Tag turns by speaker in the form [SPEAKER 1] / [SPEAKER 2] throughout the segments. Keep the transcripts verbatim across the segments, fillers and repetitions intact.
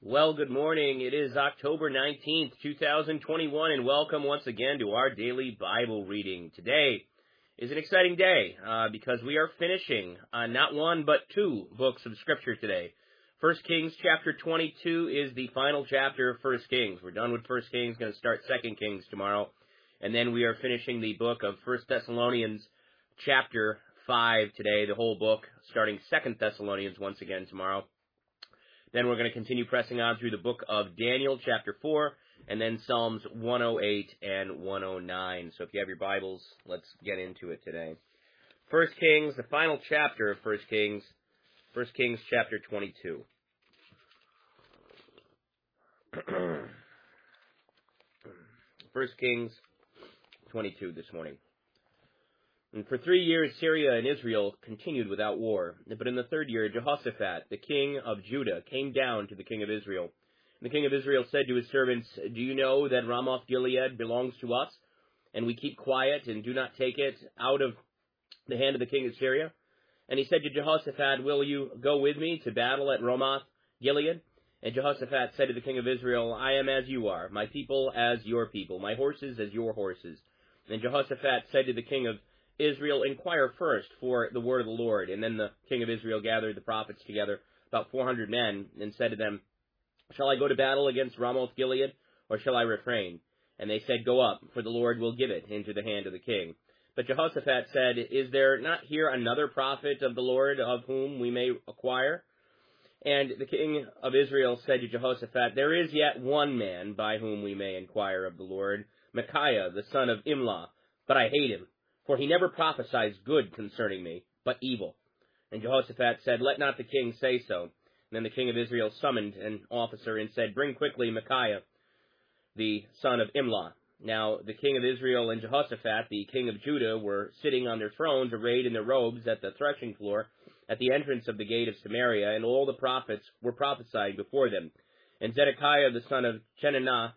[SPEAKER 1] Well, good morning. It is October nineteenth, two thousand twenty-one, and welcome once again to our daily Bible reading. Today is an exciting day uh, because we are finishing uh, not one but two books of Scripture today. First Kings chapter twenty-two is the final chapter of First Kings. We're done with First Kings, going to start Second Kings tomorrow, and then we are finishing the book of First Thessalonians chapter five today, the whole book, starting Second Thessalonians once again tomorrow. Then we're going to continue pressing on through the book of Daniel, chapter four, and then Psalms one oh eight and one oh nine. So if you have your Bibles, let's get into it today. First Kings, the final chapter of First Kings, First Kings chapter twenty-two. First Kings twenty-two this morning. And for three years Syria and Israel continued without war. But in the third year, Jehoshaphat, the king of Judah, came down to the king of Israel. And the king of Israel said to his servants, "Do you know that Ramoth-Gilead belongs to us, and we keep quiet and do not take it out of the hand of the king of Syria?" And he said to Jehoshaphat, "Will you go with me to battle at Ramoth-Gilead?" And Jehoshaphat said to the king of Israel, "I am as you are, my people as your people, my horses as your horses." And Jehoshaphat said to the king of Israel, "Inquire first for the word of the Lord." And then the king of Israel gathered the prophets together, about four hundred men, and said to them, "Shall I go to battle against Ramoth-Gilead, or shall I refrain?" And they said, "Go up, for the Lord will give it into the hand of the king." But Jehoshaphat said, "Is there not here another prophet of the Lord of whom we may acquire?" And the king of Israel said to Jehoshaphat, "There is yet one man by whom we may inquire of the Lord, Micaiah, the son of Imlah, but I hate him. For he never prophesies good concerning me, but evil." And Jehoshaphat said, "Let not the king say so." And then the king of Israel summoned an officer and said, "Bring quickly Micaiah, the son of Imlah." Now the king of Israel and Jehoshaphat, the king of Judah, were sitting on their thrones, arrayed in their robes at the threshing floor, at the entrance of the gate of Samaria, and all the prophets were prophesying before them. And Zedekiah, the son of Chenaanah,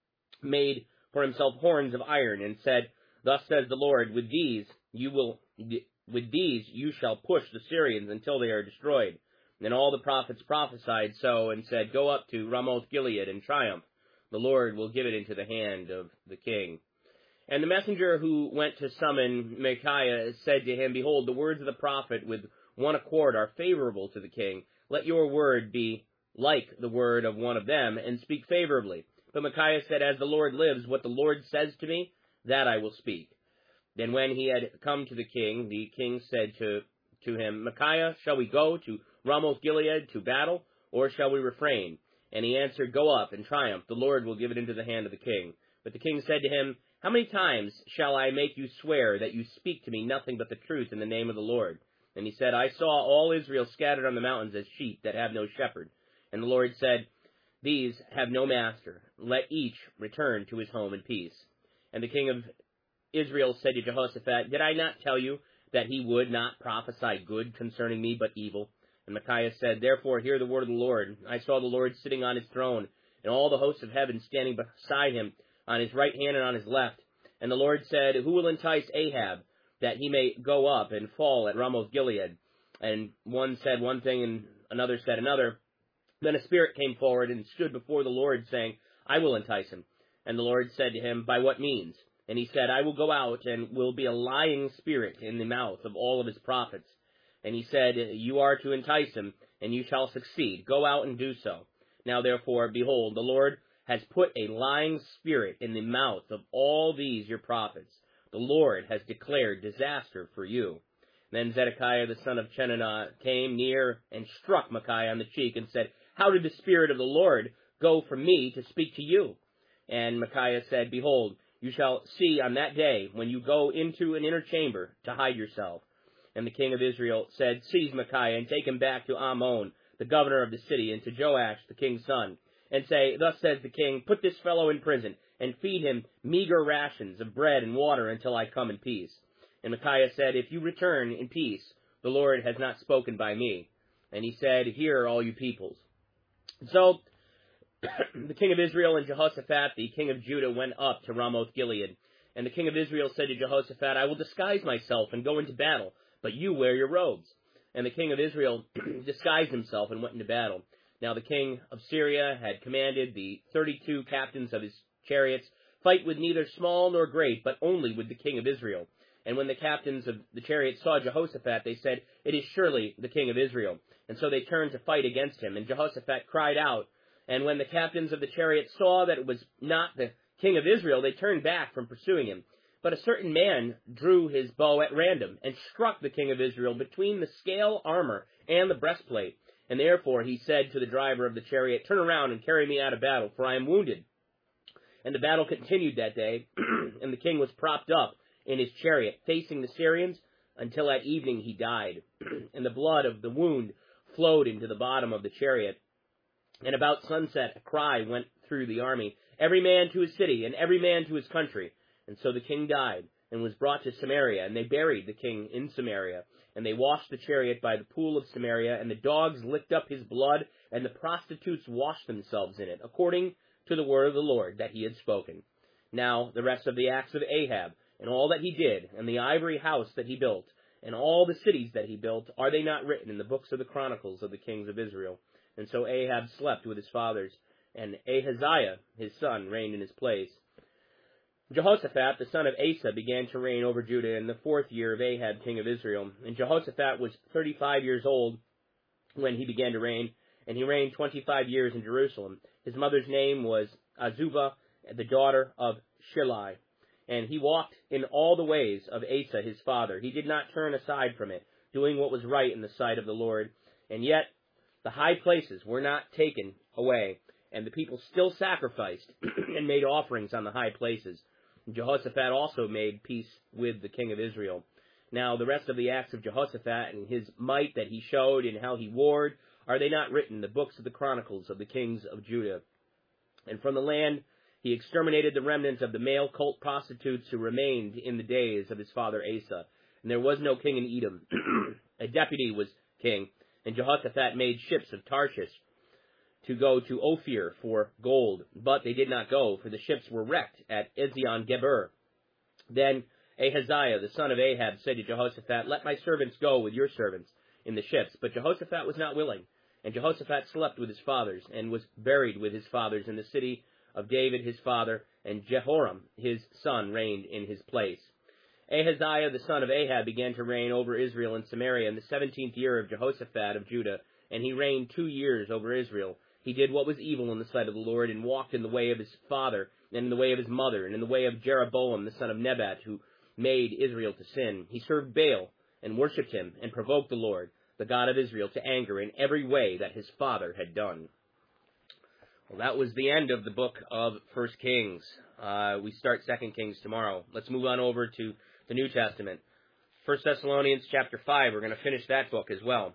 [SPEAKER 1] made for himself horns of iron, and said, "Thus says the Lord, with these you will, with these you shall push the Syrians until they are destroyed." And all the prophets prophesied so, and said, "Go up to Ramoth-Gilead and triumph. The Lord will give it into the hand of the king." And the messenger who went to summon Micaiah said to him, "Behold, the words of the prophet with one accord are favorable to the king. Let your word be like the word of one of them, and speak favorably." But Micaiah said, "As the Lord lives, what the Lord says to me, that I will speak." Then when he had come to the king, the king said to, to him, "Micaiah, shall we go to Ramoth-Gilead to battle, or shall we refrain?" And he answered, "Go up and triumph. The Lord will give it into the hand of the king." But the king said to him, "How many times shall I make you swear that you speak to me nothing but the truth in the name of the Lord?" And he said, "I saw all Israel scattered on the mountains as sheep that have no shepherd." And the Lord said, "These have no master. Let each return to his home in peace." And the king of Israel said to Jehoshaphat, "Did I not tell you that he would not prophesy good concerning me, but evil?" And Micaiah said, "Therefore hear the word of the Lord. I saw the Lord sitting on his throne, and all the hosts of heaven standing beside him, on his right hand and on his left. And the Lord said, Who will entice Ahab, that he may go up and fall at Ramoth-Gilead?" And one said one thing, and another said another. Then a spirit came forward and stood before the Lord, saying, "I will entice him." And the Lord said to him, "By what means?" And he said, "I will go out and will be a lying spirit in the mouth of all of his prophets." And he said, "You are to entice him, and you shall succeed. Go out and do so. Now therefore, behold, the Lord has put a lying spirit in the mouth of all these your prophets. The Lord has declared disaster for you." Then Zedekiah the son of Chenaanah came near and struck Micaiah on the cheek and said, "How did the Spirit of the Lord go from me to speak to you?" And Micaiah said, "Behold, you shall see on that day when you go into an inner chamber to hide yourself." And the king of Israel said, "Seize Micaiah and take him back to Ammon, the governor of the city, and to Joash, the king's son, and say, Thus says the king, put this fellow in prison, and feed him meager rations of bread and water until I come in peace." And Micaiah said, "If you return in peace, the Lord has not spoken by me." And he said, "Hear, all you peoples." So the king of Israel and Jehoshaphat, the king of Judah, went up to Ramoth-Gilead. And the king of Israel said to Jehoshaphat, "I will disguise myself and go into battle, but you wear your robes." And the king of Israel disguised himself and went into battle. Now the king of Syria had commanded the thirty-two captains of his chariots, fight with neither small nor great, but only with the king of Israel. And when the captains of the chariots saw Jehoshaphat, they said, It is surely the king of Israel. And so they turned to fight against him. And Jehoshaphat cried out. And when the captains of the chariots saw that it was not the king of Israel, they turned back from pursuing him. But a certain man drew his bow at random, and struck the king of Israel between the scale armor and the breastplate. And therefore he said to the driver of the chariot, Turn around and carry me out of battle, for I am wounded. And the battle continued that day, and the king was propped up in his chariot, facing the Syrians, until at evening he died. And the blood of the wound flowed into the bottom of the chariot. And about sunset a cry went through the army, Every man to his city, and every man to his country. And so the king died, and was brought to Samaria, and they buried the king in Samaria. And they washed the chariot by the pool of Samaria, and the dogs licked up his blood, and the prostitutes washed themselves in it, according to the word of the Lord that he had spoken. Now the rest of the acts of Ahab, and all that he did, and the ivory house that he built, and all the cities that he built, are they not written in the books of the chronicles of the kings of Israel? And so Ahab slept with his fathers, and Ahaziah his son reigned in his place. Jehoshaphat the son of Asa began to reign over Judah in the fourth year of Ahab king of Israel. And Jehoshaphat was thirty-five years old when he began to reign, and he reigned twenty-five years in Jerusalem. His mother's name was Azubah, the daughter of Shilai. And he walked in all the ways of Asa his father. He did not turn aside from it, doing what was right in the sight of the Lord. And yet the high places were not taken away, and the people still sacrificed and made offerings on the high places. And Jehoshaphat also made peace with the king of Israel. Now the rest of the acts of Jehoshaphat and his might that he showed and how he warred, are they not written in the books of the chronicles of the kings of Judah? And from the land he exterminated the remnants of the male cult prostitutes who remained in the days of his father Asa. And there was no king in Edom. A deputy was king, and Jehoshaphat made ships of Tarshish to go to Ophir for gold, but they did not go, for the ships were wrecked at Ezion-Geber. Then Ahaziah, the son of Ahab, said to Jehoshaphat, Let my servants go with your servants in the ships. But Jehoshaphat was not willing. And Jehoshaphat slept with his fathers, and was buried with his fathers in the city of David his father, and Jehoram his son reigned in his place. Ahaziah, the son of Ahab, began to reign over Israel and Samaria in the seventeenth year of Jehoshaphat of Judah, and he reigned two years over Israel. He did what was evil in the sight of the Lord, and walked in the way of his father, and in the way of his mother, and in the way of Jeroboam the son of Nebat, who made Israel to sin. He served Baal, and worshipped him, and provoked the Lord, the God of Israel, to anger in every way that his father had done. Well, that was the end of the book of First Kings. Uh, we start Second Kings tomorrow. Let's move on over to the New Testament. First Thessalonians chapter five, we're going to finish that book as well.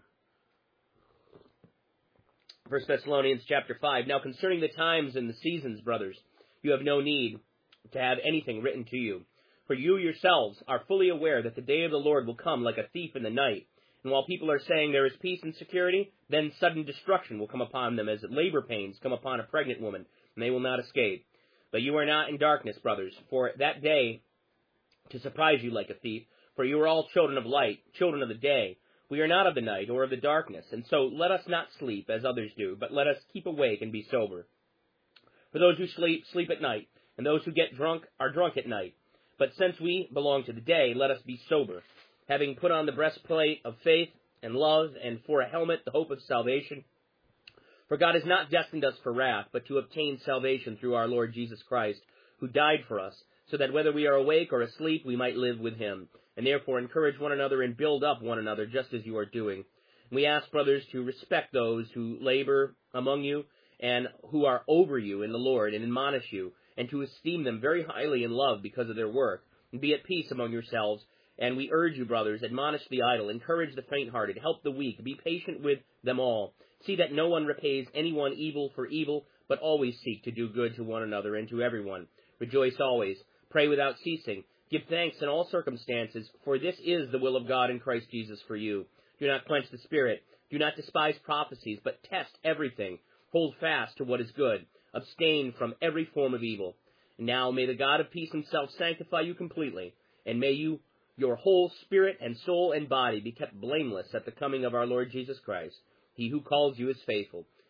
[SPEAKER 1] First Thessalonians chapter five. Now concerning the times and the seasons, brothers, you have no need to have anything written to you. For you yourselves are fully aware that the day of the Lord will come like a thief in the night. And while people are saying there is peace and security, then sudden destruction will come upon them as labor pains come upon a pregnant woman, and they will not escape. But you are not in darkness, brothers, for that day to surprise you like a thief, for you are all children of light, children of the day. We are not of the night or of the darkness, and so let us not sleep as others do, but let us keep awake and be sober. For those who sleep, sleep at night, and those who get drunk are drunk at night. But since we belong to the day, let us be sober, having put on the breastplate of faith and love, and for a helmet the hope of salvation. For God has not destined us for wrath, but to obtain salvation through our Lord Jesus Christ, who died for us, so that whether we are awake or asleep, we might live with him. And therefore encourage one another and build up one another, just as you are doing. And we ask, brothers, to respect those who labor among you, and who are over you in the Lord, and admonish you, and to esteem them very highly in love because of their work, and be at peace among yourselves. And we urge you, brothers, admonish the idle, encourage the faint-hearted, help the weak, be patient with them all. See that no one repays anyone evil for evil, but always seek to do good to one another and to everyone. Rejoice always, pray without ceasing, give thanks in all circumstances, for this is the will of God in Christ Jesus for you. Do not quench the Spirit, do not despise prophecies, but test everything. Hold fast to what is good, abstain from every form of evil. And now may the God of peace himself sanctify you completely, and may you your whole spirit and soul and body be kept blameless at the coming of our Lord Jesus Christ. He who calls you is faithful.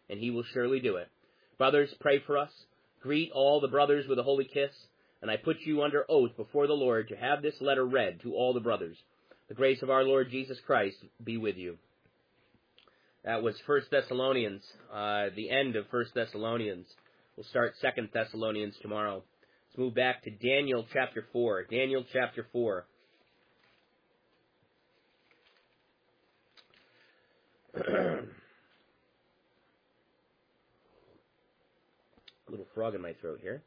[SPEAKER 1] and he will surely do it. Brothers, pray for us. Greet all the brothers with a holy kiss, and I put you under oath before the Lord to have this letter read to all the brothers. The grace of our Lord Jesus Christ be with you. That was First Thessalonians, uh, the end of First Thessalonians. We'll start Second Thessalonians tomorrow. Let's move back to Daniel chapter four. Daniel chapter four. A little frog in my throat here.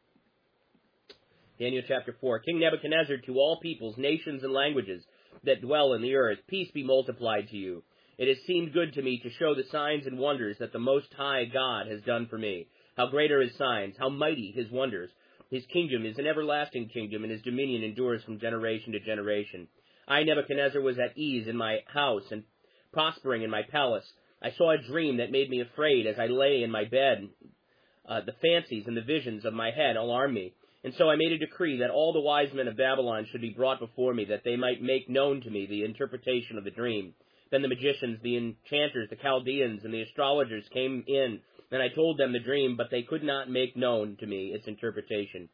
[SPEAKER 1] Daniel chapter four. King Nebuchadnezzar, to all peoples, nations, and languages that dwell in the earth, peace be multiplied to you. It has seemed good to me to show the signs and wonders that the Most High God has done for me. How great are his signs, how mighty his wonders. His kingdom is an everlasting kingdom, and his dominion endures from generation to generation. I, Nebuchadnezzar, was at ease in my house and prospering in my palace. I saw a dream that made me afraid as I lay in my bed. Uh, the fancies and the visions of my head alarmed me. And so I made a decree that all the wise men of Babylon should be brought before me, that they might make known to me the interpretation of the dream. Then the magicians, the enchanters, the Chaldeans, and the astrologers came in, and I told them the dream, but they could not make known to me its interpretation.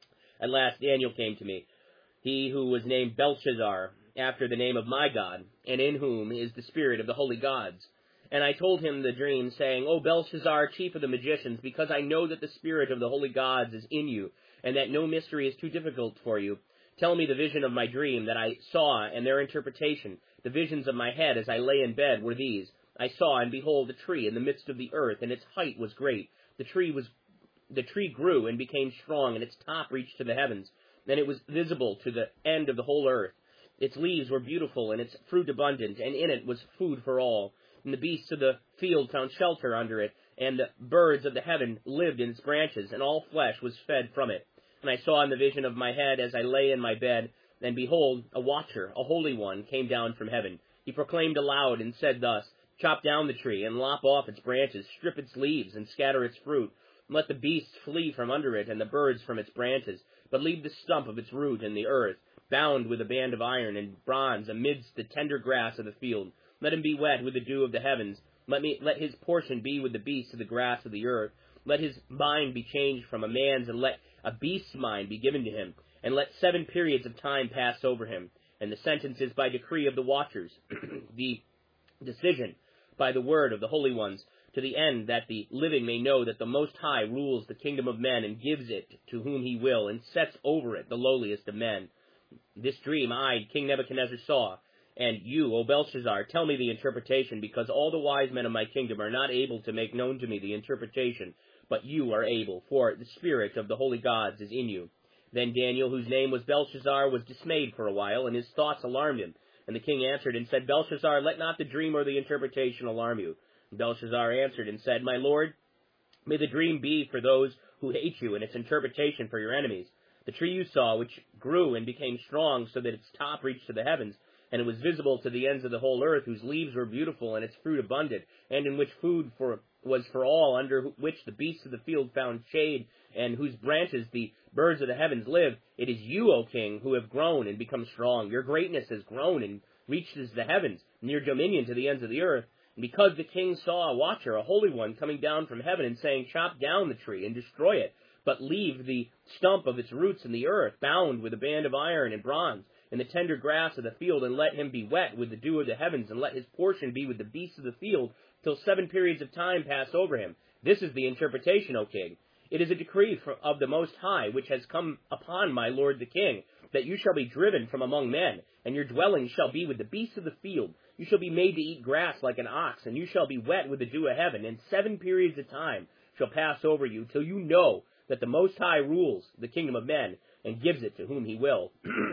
[SPEAKER 1] At last Daniel came to me, he who was named Belshazzar, after the name of my God, and in whom is the spirit of the holy gods. And I told him the dream, saying, O Belshazzar, chief of the magicians, because I know that the spirit of the holy gods is in you, and that no mystery is too difficult for you, tell me the vision of my dream that I saw and their interpretation. The visions of my head as I lay in bed were these. I saw, and behold, a tree in the midst of the earth, and its height was great. The tree was, the tree grew and became strong, and its top reached to the heavens. Then it was visible to the end of the whole earth. Its leaves were beautiful, and its fruit abundant, and in it was food for all. And the beasts of the field found shelter under it, and the birds of the heaven lived in its branches, and all flesh was fed from it. And I saw in the vision of my head as I lay in my bed, and behold, a watcher, a holy one, came down from heaven. He proclaimed aloud and said thus, Chop down the tree, and lop off its branches, strip its leaves, and scatter its fruit. And let the beasts flee from under it, and the birds from its branches, but leave the stump of its root in the earth, bound with a band of iron and bronze amidst the tender grass of the field. Let him be wet with the dew of the heavens. Let me let his portion be with the beasts of the grass of the earth. Let his mind be changed from a man's, and let a beast's mind be given to him. And let seven periods of time pass over him. And the sentence is by decree of the watchers, the decision by the word of the holy ones, to the end that the living may know that the Most High rules the kingdom of men, and gives it to whom he will, and sets over it the lowliest of men. This dream I, King Nebuchadnezzar, saw. And you, O Belshazzar, tell me the interpretation, because all the wise men of my kingdom are not able to make known to me the interpretation, but you are able, for the spirit of the holy gods is in you. Then Daniel, whose name was Belshazzar, was dismayed for a while, and his thoughts alarmed him. And the king answered and said, Belshazzar, let not the dream or the interpretation alarm you. And Belshazzar answered and said, My lord, may the dream be for those who hate you, and its interpretation for your enemies. The tree you saw, which grew and became strong, so that its top reached to the heavens, and it was visible to the ends of the whole earth, whose leaves were beautiful, and its fruit abundant, and in which food for was for all, under which the beasts of the field found shade, and whose branches the birds of the heavens live. It is you, O king, who have grown and become strong. Your greatness has grown and reaches the heavens, and your dominion to the ends of the earth. And because the king saw a watcher, a holy one, coming down from heaven, and saying, Chop down the tree and destroy it, but leave the stump of its roots in the earth, bound with a band of iron and bronze, in the tender grass of the field, and let him be wet with the dew of the heavens, and let his portion be with the beasts of the field, till seven periods of time pass over him. This is the interpretation, O king. It is a decree of the Most High, which has come upon my lord the king, that you shall be driven from among men, and your dwelling shall be with the beasts of the field. You shall be made to eat grass like an ox, and you shall be wet with the dew of heaven, and seven periods of time shall pass over you, till you know that the Most High rules the kingdom of men, and gives it to whom he will.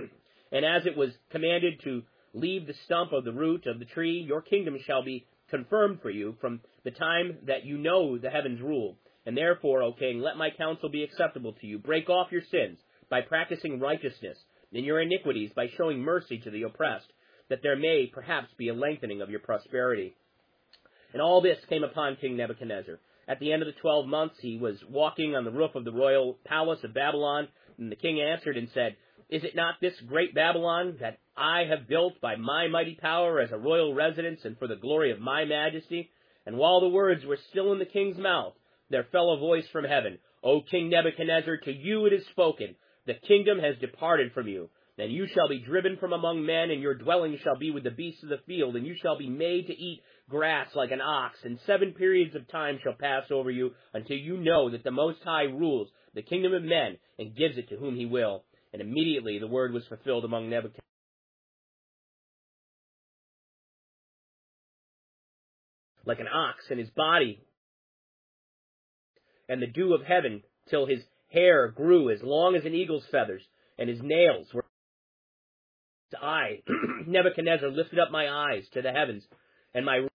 [SPEAKER 1] And as it was commanded to leave the stump of the root of the tree, your kingdom shall be confirmed for you from the time that you know the heavens rule. And therefore, O king, let my counsel be acceptable to you. Break off your sins by practicing righteousness, and your iniquities by showing mercy to the oppressed, that there may perhaps be a lengthening of your prosperity. And all this came upon King Nebuchadnezzar. At the end of the twelve months, he was walking on the roof of the royal palace of Babylon, and the king answered and said, Is it not this great Babylon that I have built by my mighty power as a royal residence and for the glory of my majesty? And while the words were still in the king's mouth, there fell a voice from heaven, O King Nebuchadnezzar, to you it is spoken, the kingdom has departed from you. Then you shall be driven from among men, and your dwelling shall be with the beasts of the field, and you shall be made to eat grass like an ox, and seven periods of time shall pass over you, until you know that the Most High rules the kingdom of men, and gives it to whom he will. And immediately the word was fulfilled among Nebuchadnezzar. Like an ox, and his body, and the dew of heaven, till his hair grew as long as an eagle's feathers, and his nails were. I, Nebuchadnezzar, lifted up my eyes to the heavens, and my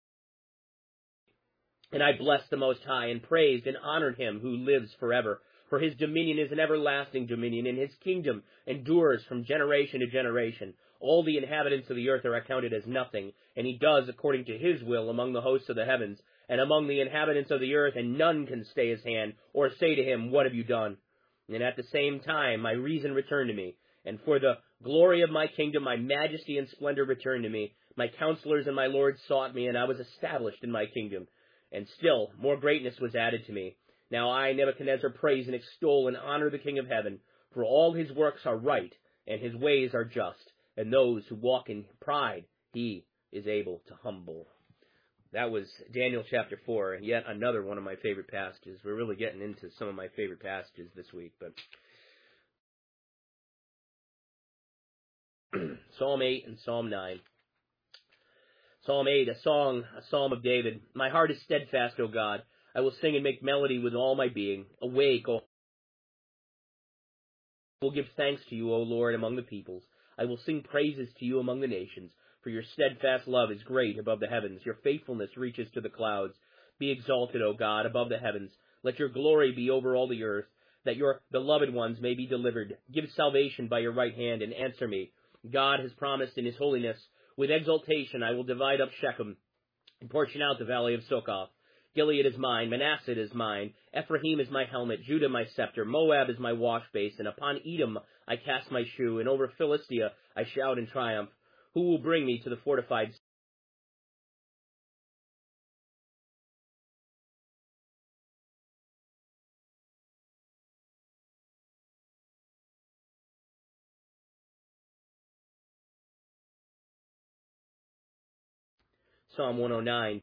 [SPEAKER 1] and I blessed the Most High, and praised and honored him who lives forever. For his dominion is an everlasting dominion, and his kingdom endures from generation to generation. All the inhabitants of the earth are accounted as nothing, and he does according to his will among the hosts of the heavens, and among the inhabitants of the earth, and none can stay his hand, or say to him, What have you done? And at the same time my reason returned to me, and for the glory of my kingdom my majesty and splendor returned to me. My counselors and my lords sought me, and I was established in my kingdom. And still more greatness was added to me. Now I, Nebuchadnezzar, praise and extol and honor the King of heaven, for all his works are right, and his ways are just, and those who walk in pride he is able to humble. That was Daniel chapter four, and yet another one of my favorite passages. We're really getting into some of my favorite passages this week, but Psalm eight and Psalm nine. Psalm eight, a song, a psalm of David. My heart is steadfast, O God. I will sing and make melody with all my being. Awake, O I will give thanks to you, O Lord, among the peoples. I will sing praises to you among the nations. For your steadfast love is great above the heavens. Your faithfulness reaches to the clouds. Be exalted, O God, above the heavens. Let your glory be over all the earth, that your beloved ones may be delivered. Give salvation by your right hand, and answer me. God has promised in his holiness. With exultation I will divide up Shechem, and portion out the valley of Succoth. Gilead is mine, Manasseh is mine, Ephraim is my helmet, Judah my scepter, Moab is my wash basin. Upon Edom I cast my shoe, and over Philistia I shout in triumph. Who will bring me to the fortified city? Psalm one oh nine.